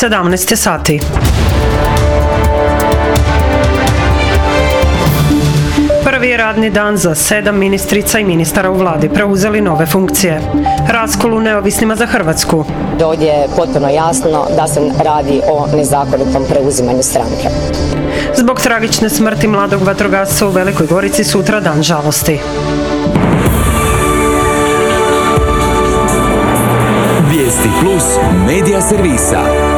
17 sati. Prvi je radni dan za 7 ministrica i ministara u vladi preuzeli nove funkcije. Raskol u Neovisnima za Hrvatsku. Ovdje je potpuno jasno da se radi o nezakonitom preuzimanju stranke. Zbog tragične smrti mladog vatrogasca u Velikoj Gorici sutra dan žalosti. Vijesti Plus medija servisa.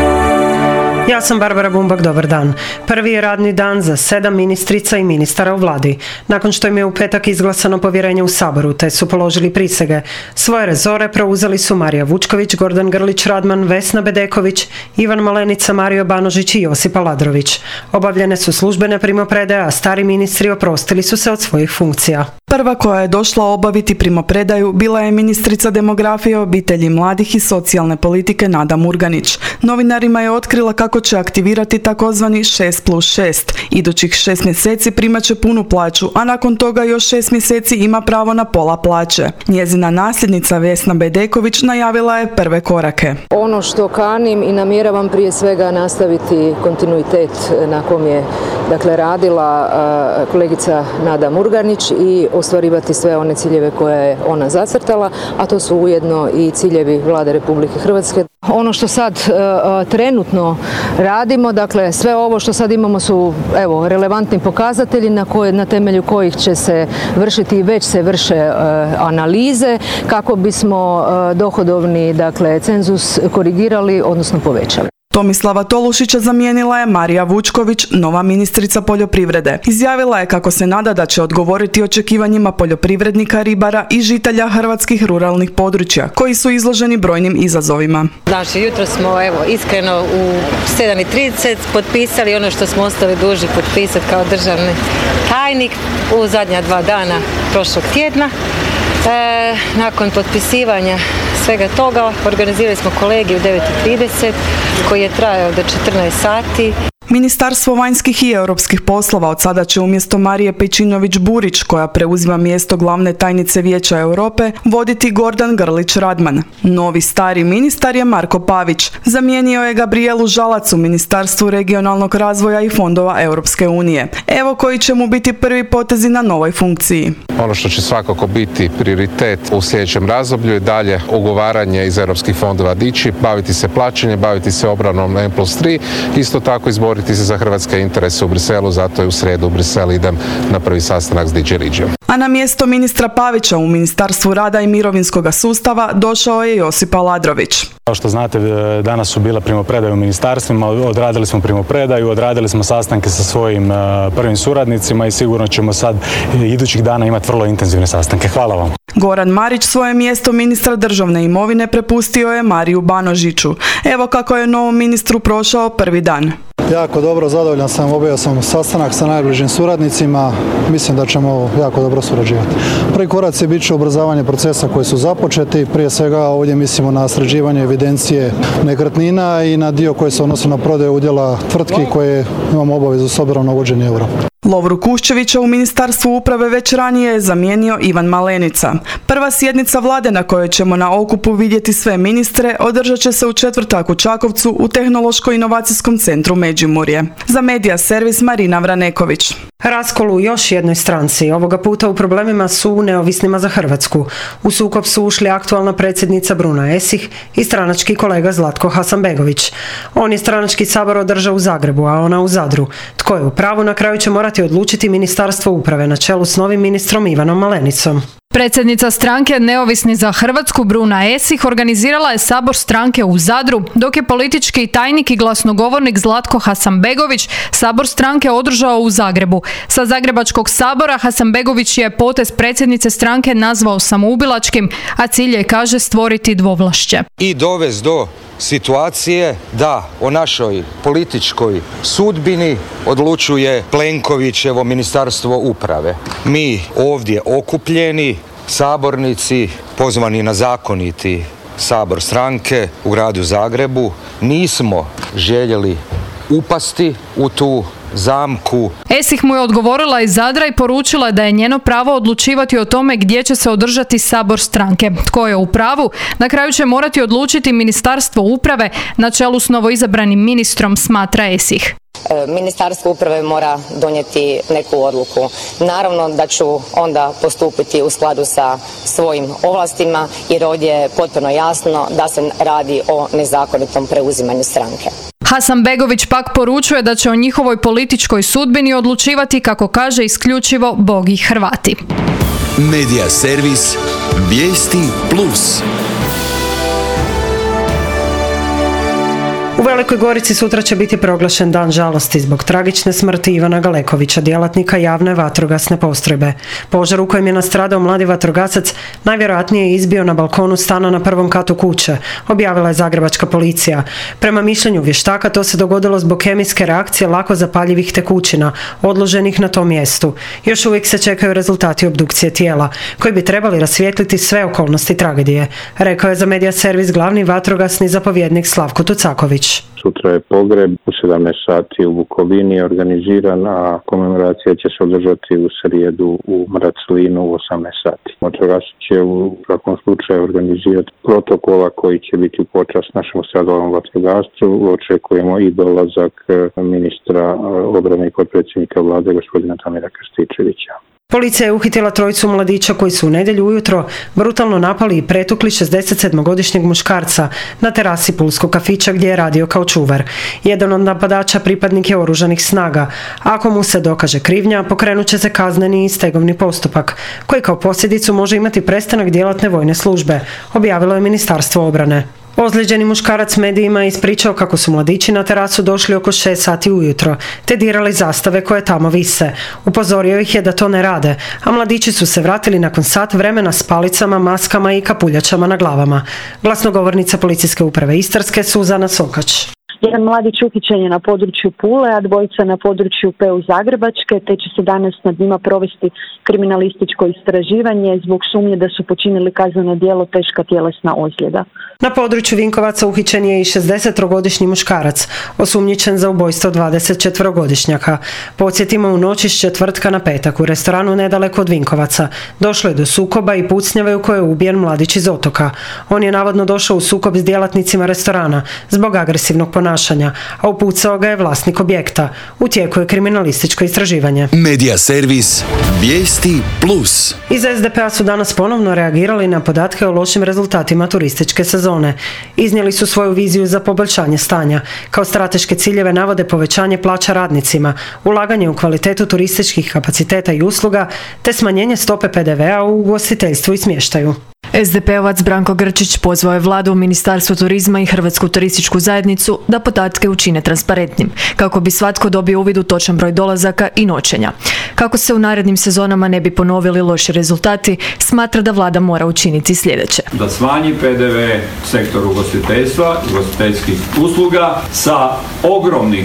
Ja sam Barbara Bumbak, dobar dan. Prvi je radni dan za 7 ministrica i ministara u vladi. Nakon što im je u petak izglasano povjerenje u Saboru, te su položili prisege. Svoje rezore preuzeli su Marija Vučković, Gordan Grlić Radman, Vesna Bedeković, Ivan Malenica, Mario Banožić i Josip Aladrović. Obavljene su službene primopredaje, a stari ministri oprostili su se od svojih funkcija. Prva koja je došla obaviti primopredaju bila je ministrica demografije, obitelji, mladih i socijalne politike Nada Murganić. Novinarima je otkrila kako će aktivirati takozvani 6+6. Idućih 6 mjeseci primat će punu plaću, a nakon toga još 6 mjeseci ima pravo na pola plaće. Njezina nasljednica Vesna Bedeković najavila je prve korake. Ono što kanim i namjeravam prije svega nastaviti kontinuitet na kom je radila kolegica Nada Murganić i ostvarivati sve one ciljeve koje je ona zacrtala, a to su ujedno i ciljevi Vlade Republike Hrvatske. Ono što sad trenutno radimo, dakle sve ovo što sad imamo su relevantni pokazatelji na temelju kojih će se vršiti i već se vrše analize kako bismo dohodovni cenzus korigirali, odnosno povećali. Tomislava Tolušića zamijenila je Marija Vučković, nova ministrica poljoprivrede. Izjavila je kako se nada da će odgovoriti očekivanjima poljoprivrednika, ribara i žitelja hrvatskih ruralnih područja, koji su izloženi brojnim izazovima. Znači, jutro smo iskreno u 7:30 potpisali ono što smo ostali dužni potpisati kao državni tajnik u zadnja 2 dana prošlog tjedna. Nakon potpisivanja svega toga organizirali smo kolegij u 9:30 koji je trajao do 14 sati. Ministarstvo vanjskih i europskih poslova od sada će umjesto Marije Pejčinović-Burić, koja preuzima mjesto glavne tajnice Vijeća Europe, voditi Gordan Grlić Radman. Novi stari ministar je Marko Pavić. Zamijenio je Gabrijelu Žalac u Ministarstvu regionalnog razvoja i fondova Europske unije. Evo koji će mu biti prvi potezi na novoj funkciji. Ono što će svakako biti prioritet u sljedećem razdoblju je dalje ugovaranje iz europskih fondova dići, baviti se plaćanjem, baviti se obranom na N+3, isto tako izboriti se za hrvatske interese u Briselu, zato je u srijedu u Brisel idem na prvi sastanak s DJ Regiom. A na mjesto ministra Pavića u Ministarstvu rada i mirovinskog sustava došao je Josip Aladrović. Kao što znate, danas su bile primopredaje u ministarstvima, odradili smo primopredaju, odradili smo sastanke sa svojim prvim suradnicima i sigurno ćemo sad idućih dana imati vrlo intenzivne sastanke. Hvala vam. Goran Marić svoje mjesto ministra državne imovine prepustio je Mariju Banožiću. Evo kako je novom ministru prošao prvi dan. Jako dobro, zadovoljan sam, obavio sam sastanak sa najbližim suradnicima, mislim da ćemo jako dobro surađivati. Prvi koraci bit će ubrzavanje procesa koji su započeti, prije svega ovdje mislimo na sređivanje evidencije nekretnina i na dio koji se odnosi na prodaju udjela tvrtki koje imamo obavezu s obzirom na uvođenje eura. Lovru Kuščevića u Ministarstvu uprave već ranije je zamijenio Ivan Malenica. Prva sjednica vlade na kojoj ćemo na okupu vidjeti sve ministre održat će se u četvrtak u Čakovcu u Tehnološko-inovacijskom centru Međimurje. Za medija servis Marina Vraneković. Raskol u još jednoj stranci, ovoga puta u problemima su u Neovisnima za Hrvatsku. U sukob su ušli aktualna predsjednica Bruna Esih i stranački kolega Zlatko Hasanbegović. On je stranački sabor održao u Zagrebu, a ona u Zadru. Tko je u pravu, na kraju će morati odlučiti Ministarstvo uprave na čelu s novim ministrom Ivanom Malenicom. Predsjednica stranke Neovisni za Hrvatsku Bruna Esih organizirala je sabor stranke u Zadru, dok je politički tajnik i glasnogovornik Zlatko Hasanbegović sabor stranke održao u Zagrebu. Sa Zagrebačkog sabora Hasanbegović je potez predsjednice stranke nazvao samoubilačkim, a cilj je, kaže, stvoriti dvovlašće. I dovesti do situacije da o našoj političkoj sudbini odlučuje Plenkovićevo Ministarstvo uprave. Mi ovdje okupljeni, sabornici, pozvani na zakoniti sabor stranke u gradu Zagrebu, nismo željeli upasti u tu zamku. Esih mu je odgovorila iz Zadra i poručila da je njeno pravo odlučivati o tome gdje će se održati sabor stranke. Tko je u pravu? Na kraju će morati odlučiti Ministarstvo uprave na čelu s novoizabranim ministrom, smatra Esih. Ministarstvo uprave mora donijeti neku odluku. Naravno da ću onda postupiti u skladu sa svojim ovlastima, jer ovdje je potpuno jasno da se radi o nezakonitom preuzimanju stranke. Hasanbegović pak poručuje da će o njihovoj političkoj sudbini odlučivati, kako kaže, isključivo Bog i Hrvati. Medija servis Vijesti Plus. U Velikoj Gorici sutra će biti proglašen dan žalosti zbog tragične smrti Ivana Galekovića, djelatnika javne vatrogasne postrojbe. Požar u kojem je nastradao mladi vatrogasac najvjerojatnije je izbio na balkonu stana na prvom katu kuće, objavila je zagrebačka policija. Prema mišljenju vještaka to se dogodilo zbog kemijske reakcije lako zapaljivih tekućina, odloženih na tom mjestu. Još uvijek se čekaju rezultati obdukcije tijela, koji bi trebali rasvijetliti sve okolnosti tragedije, rekao je za Medija servis glavni vatrogasni zapovjednik Slavko Tucaković. Sutra je pogreb u 17 sati u Bukovini organiziran, a komemoracija će se održati u srijedu u Mraclinu u 18 sati. Vatrogasci će u svakom slučaju organizirati protokola koji će biti u počast našem stradalom vatrogastvu. Očekujemo i dolazak ministra obrane i potpredsjednika vlade gospodina Damira Krstičevića. Policija je uhitila trojicu mladića koji su u nedjelju ujutro brutalno napali i pretukli 67-godišnjeg muškarca na terasi pulskog kafića gdje je radio kao čuvar. Jedan od napadača pripadnik je oružanih snaga. Ako mu se dokaže krivnja, pokrenut će se kazneni i stegovni postupak, koji kao posljedicu može imati prestanak djelatne vojne službe, objavilo je Ministarstvo obrane. Ozlijeđeni muškarac medijima je ispričao kako su mladići na terasu došli oko 6 sati ujutro, te dirali zastave koje tamo vise. Upozorio ih je da to ne rade, a mladići su se vratili nakon sat vremena s palicama, maskama i kapuljačama na glavama. Glasnogovornica Policijske uprave Istarske Suzana Sokač. Jedan mladić uhićen je na području Pule, a dvojica na području PU Zagrebačke, te će se danas nad njima provesti kriminalističko istraživanje zbog sumnje da su počinili kazneno djelo teška tjelesna ozljeda. Na području Vinkovaca uhićen je i 63-godišnji muškarac, osumnjičen za ubojstvo 24-godišnjaka. Podsjetimo, u noći s četvrtka na petak u restoranu nedaleko od Vinkovaca došlo je do sukoba i pucnjave u kojoj je ubijen mladić iz Otoka. On je navodno došao u sukob s djelatnicima restorana zbog agresivnog ponašanja, a upucao ga je vlasnik objekta. U tijeku je kriminalističko istraživanje. Medija servis Vijesti Plus. Iz SDP-a su danas ponovno reagirali na podatke o lošim rezultatima turističke sezone. Iznijeli su svoju viziju za poboljšanje stanja. Kao strateške ciljeve navode povećanje plaća radnicima, ulaganje u kvalitetu turističkih kapaciteta i usluga, te smanjenje stope PDV-a u ugostiteljstvu i smještaju. SDP-ovac Branko Grčić pozvao je vladu, Ministarstvo turizma i Hrvatsku turističku zajednicu da podatke učine transparentnim, kako bi svatko dobio uvid u točan broj dolazaka i noćenja. Kako se u narednim sezonama ne bi ponovili loši rezultati, smatra da vlada mora učiniti sljedeće. Da smanji PDV sektoru ugostiteljstva, ugostiteljskih usluga sa ogromnih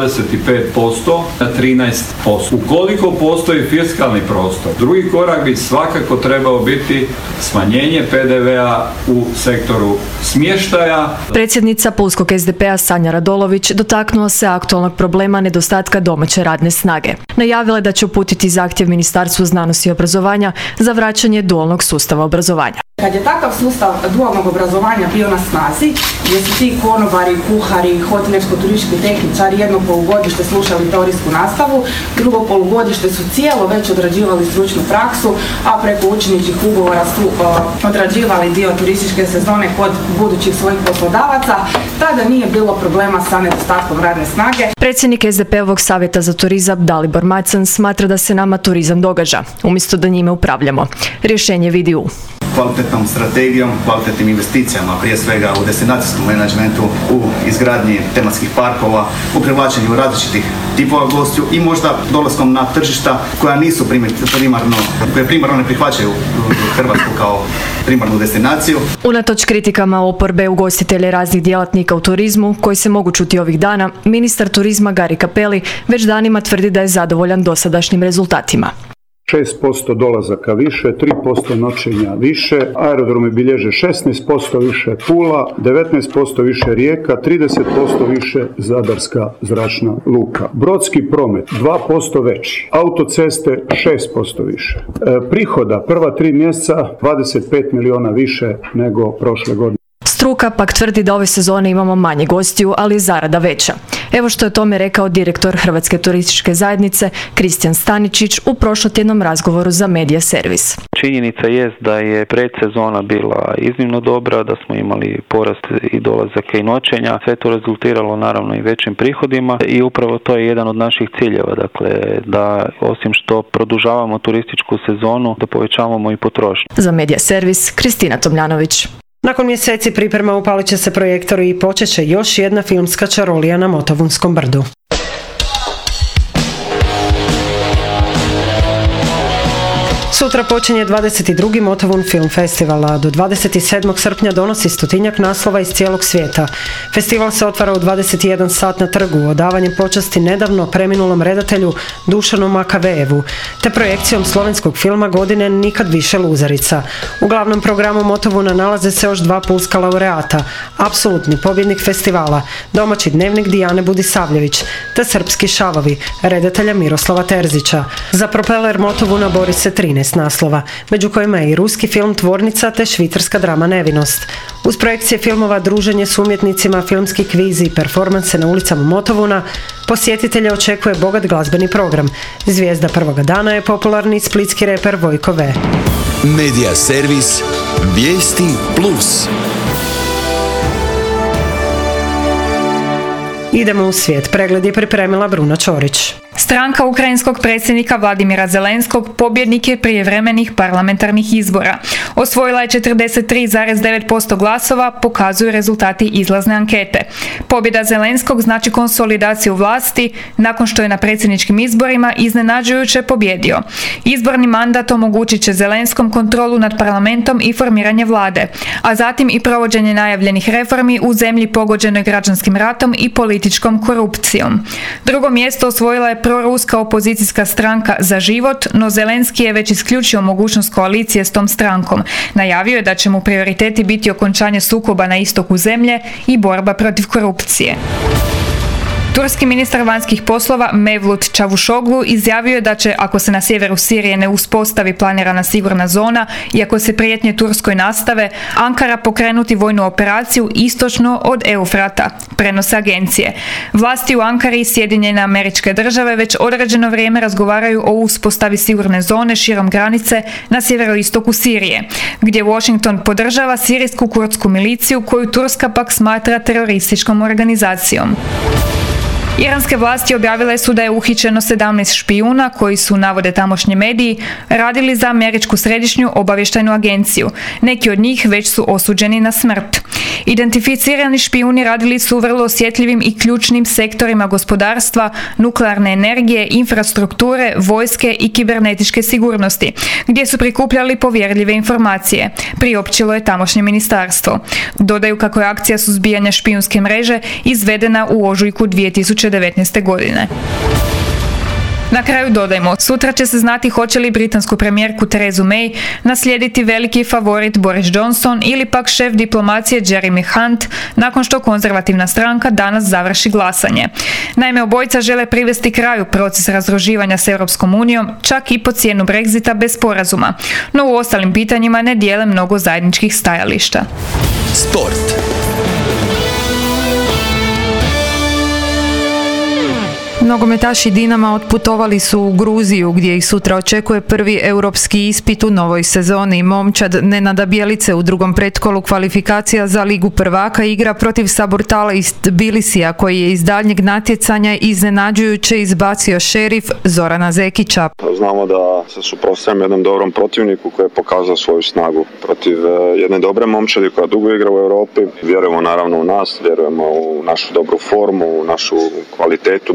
25% na 13%. Ukoliko postoji fiskalni prostor, drugi korak bi svakako trebao biti smanjenje PDV-a u sektoru smještaja. Predsjednica pulskog SDP-a Sanja Radolović dotaknula se aktualnog problema nedostatka domaće radne snage. Najavila je da će uputiti zahtjev Ministarstvu znanosti i obrazovanja za vraćanje dualnog sustava obrazovanja. Kad je takav sustav dualnog obrazovanja bio na snazi, gdje su ti konobari, kuhari, hotelijersko-turistički tehničari jedno polugodište slušali teorijsku nastavu, drugo polugodište su cijelo već odrađivali stručnu praksu, a preko učeničkih ugovora su odrađivali dio turističke sezone kod budućih svojih poslodavaca, tada nije bilo problema sa nedostatkom radne snage. Predsjednik SDP-ovog savjeta za turizam Dalibor Macan smatra da se nama turizam događa, umjesto da njime upravljamo. Rješenje vidi u kvalitetnom strategijom, kvalitetnim investicijama, prije svega u destinacijskom menadžmentu, u izgradnji tematskih parkova, u privlačenju različitih tipova gostiju i možda dolaskom na tržišta koja nisu primarno ne prihvaćaju Hrvatsku kao primarnu destinaciju. Unatoč kritikama oporbe, ugostitelje raznih djelatnika u turizmu, koji se mogu čuti ovih dana, ministar turizma Gari Cappelli već danima tvrdi da je zadovoljan dosadašnjim rezultatima. 6% dolazaka više, 3% noćenja više, aerodromi bilježe 16% više Pula, 19% više Rijeka, 30% više Zadarska zračna luka. Brodski promet 2% veći, autoceste 6% više. Prihoda prva 3 mjeseca 25 milijuna više nego prošle godine. Struka pak tvrdi da ove sezone imamo manje gostiju, ali zarada veća. Evo što je o tome rekao direktor Hrvatske turističke zajednice Kristijan Staničić u prošlotjednom razgovoru za Medija servis. Činjenica jest da je predsezona bila iznimno dobra, da smo imali porast i dolazaka i noćenja. Sve to rezultiralo naravno i većim prihodima i upravo to je jedan od naših ciljeva. Dakle, da osim što produžavamo turističku sezonu, da povećavamo i potrošnju. Za Medija servis Kristina Tomljanović. Nakon mjeseci priprema upalit će se projektori i počet će još jedna filmska čarolija na Motovunskom brdu. Sutra počinje 22. Motovun Film Festival, a do 27. srpnja donosi 100-tinjak naslova iz cijelog svijeta. Festival se otvara u 21 sat na trgu, odavanjem počasti nedavno preminulom redatelju Dušanu Makavejevu, te projekcijom slovenskog filma godine Nikad više luzerica. U glavnom programu Motovuna nalaze se još 2 pulska laureata, apsolutni pobjednik festivala, domaći Dnevnik Dijane Budisavljević, te srpski Šavovi, redatelja Miroslava Terzića. Za propeler Motovuna bori se 13 naslova, među kojima je i ruski film Tvornica te švicarska drama Nevinost. Uz projekcije filmova, druženje s umjetnicima, filmski kvizi i performanse na ulicama Motovuna, posjetitelje očekuje bogat glazbeni program. Zvijezda prvoga dana je popularni splitski reper Vojko V. Medija servis Vijesti Plus. Idemo u svijet. Pregled je pripremila Bruna Čorić. Stranka ukrajinskog predsjednika Vladimira Zelenskog pobjednik je prijevremenih parlamentarnih izbora. Osvojila je 43,9% glasova, pokazuju rezultati izlazne ankete. Pobjeda Zelenskog znači konsolidaciju vlasti nakon što je na predsjedničkim izborima iznenađujuće pobjedio. Izborni mandat omogućit će Zelenskom kontrolu nad parlamentom i formiranje vlade, a zatim i provođenje najavljenih reformi u zemlji pogođenoj građanskim ratom i političkom korupcijom. Drugo mjesto osvojila je proruska opozicijska stranka Za život, no Zelenski je već isključio mogućnost koalicije s tom strankom. Najavio je da će mu prioriteti biti okončanje sukoba na istoku zemlje i borba protiv korupcije. Turski ministar vanjskih poslova Mevlut Čavušoglu izjavio je da će, ako se na sjeveru Sirije ne uspostavi planirana sigurna zona i ako se prijetnje Turskoj nastave, Ankara pokrenuti vojnu operaciju istočno od Eufrata, prenose agencije. Vlasti u Ankari i Sjedinjene Američke Države već određeno vrijeme razgovaraju o uspostavi sigurne zone širom granice na sjeveroistoku Sirije, gdje Washington podržava sirijsku kurdsku miliciju koju Turska pak smatra terorističkom organizacijom. Iranske vlasti objavile su da je uhićeno 17 špijuna koji su, navode tamošnji mediji, radili za američku središnju obavještajnu agenciju. Neki od njih već su osuđeni na smrt. Identificirani špijuni radili su u vrlo osjetljivim i ključnim sektorima gospodarstva, nuklearne energije, infrastrukture, vojske i kibernetičke sigurnosti, gdje su prikupljali povjerljive informacije, priopćilo je tamošnje ministarstvo. Dodaju kako je akcija suzbijanja špijunske mreže izvedena u ožujku 2019. godine. Na kraju dodajmo, sutra će se znati hoće li britansku premijerku Terezu May naslijediti veliki favorit Boris Johnson ili pak šef diplomacije Jeremy Hunt nakon što konzervativna stranka danas završi glasanje. Naime, obojica žele privesti kraju proces razdruživanja s Europskom unijom, čak i po cijenu Brexita bez sporazuma, no u ostalim pitanjima ne dijele mnogo zajedničkih stajališta. Sport. Nogometaši Dinama otputovali su u Gruziju gdje ih sutra očekuje prvi europski ispit u novoj sezoni. Momčad Nenada Bjelice u drugom pretkolu kvalifikacija za Ligu prvaka igra protiv Sabortala iz Tbilisija koji je iz daljnjeg natjecanja iznenađujuće izbacio šerif Zorana Zekića. Znamo da se suprotstavljamo jednom dobrom protivniku koji je pokazao svoju snagu protiv jedne dobre momčadi koja dugo igra u Europi. Vjerujemo naravno u nas, vjerujemo u našu dobru formu, u našu kvalitetu momčadsku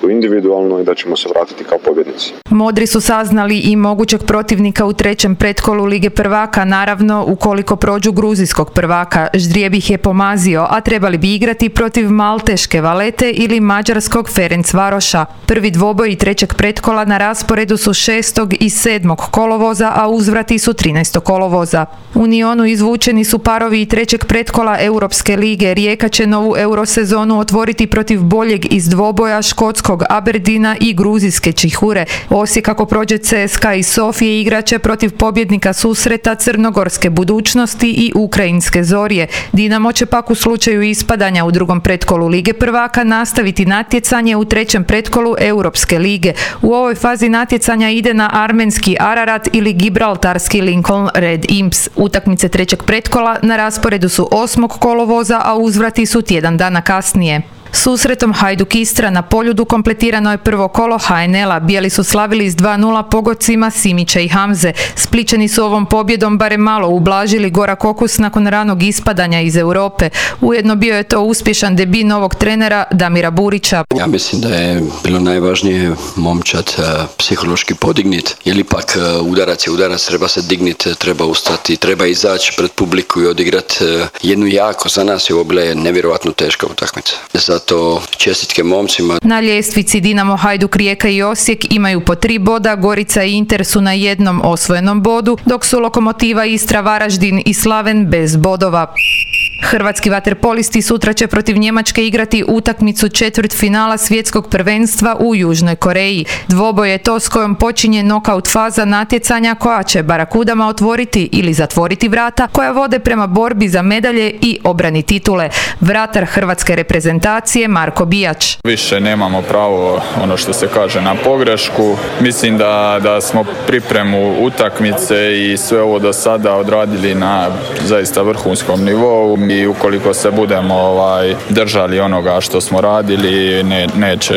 titulu individualno i da ćemo se vratiti kao pobjednici. Modri su saznali i mogućeg protivnika u trećem pretkolu Lige prvaka, naravno ukoliko prođu gruzijskog prvaka. Ždrijeb ih je pomazio, a trebali bi igrati protiv malteške Valete ili mađarskog Ferencvaroša. Prvi dvoboj trećeg pretkola na rasporedu su 6. i 7. kolovoza, a uzvrati su 13. kolovoza. U Nionu izvučeni su parovi i trećeg pretkola Europske lige. Rijeka će novu eurosezonu otvoriti protiv boljeg iz dvoboja škotskog Aberdina i gruzijske Čihure. Osijek, ako prođe CSKA i Sofije, igraće protiv pobjednika susreta crnogorske Budućnosti i ukrajinske Zorje. Dinamo će pak u slučaju ispadanja u drugom pretkolu Lige prvaka nastaviti natjecanje u trećem pretkolu Europske lige. U ovoj fazi natjecanja ide na armenski Ararat ili gibraltarski Lincoln Red Imps. Utakmice trećeg pretkola na rasporedu su 8. kolovoza, a uzvrati su tjedan dana kasnije. Susretom Hajduk Istra na Poljudu kompletirano je prvo kolo HNL-a. Bijeli su slavili s 2:0 pogodcima Simića i Hamze. Splićani su ovom pobjedom barem malo ublažili gorak okus nakon ranog ispadanja iz Europe. Ujedno bio je to uspješan debut novog trenera Damira Burića. Ja mislim da je bilo najvažnije momčad psihološki podignit, jer ipak udarac je udarac, treba se digniti, treba ustati, treba izaći pred publiku i odigrati jednu jako, za nas je ovo bila nevjerojatno teška utakmica. Zato čestitke momcima. Na ljestvici Dinamo, Hajduk, Rijeka i Osijek imaju po 3 boda, Gorica i Inter su na jednom osvojenom bodu, dok su Lokomotiva, Istra, Varaždin i Slaven bez bodova. Hrvatski vaterpolisti sutra će protiv Njemačke igrati utakmicu četvrtfinala svjetskog prvenstva u Južnoj Koreji. Dvoboj je to s kojom počinje nokaut faza natjecanja koja će Barakudama otvoriti ili zatvoriti vrata koja vode prema borbi za medalje i obrani titule. Vratar hrvatske reprezentacije Marko Bijač. Više nemamo pravo, ono što se kaže, na pogrešku. Mislim da smo pripremu utakmice i sve ovo do sada odradili na zaista vrhunskom nivou. I ukoliko se budemo držali onoga što smo radili, neće,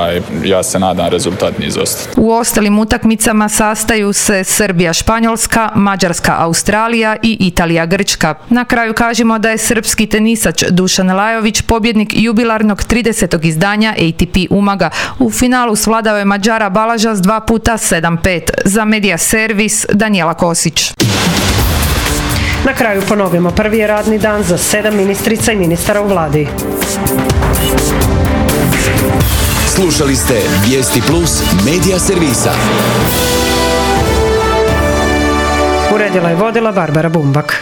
ja se nadam, rezultat ni izostati. U ostalim utakmicama sastaju se Srbija, Španjolska, Mađarska, Australija i Italija, Grčka. Na kraju kažemo da je srpski tenisač Dušan Lajović pobjednik jubilarnog 30. izdanja ATP Umaga. U finalu svladao je Mađara Balaža s 2x7-5. Za Medija Servis, Danijela Kosić. Na kraju ponovimo, prvi je radni dan za 7 ministrica i ministara u vladi. Slušali ste Vijesti Plus Medija Servisa. Uredila i vodila Barbara Bumbak.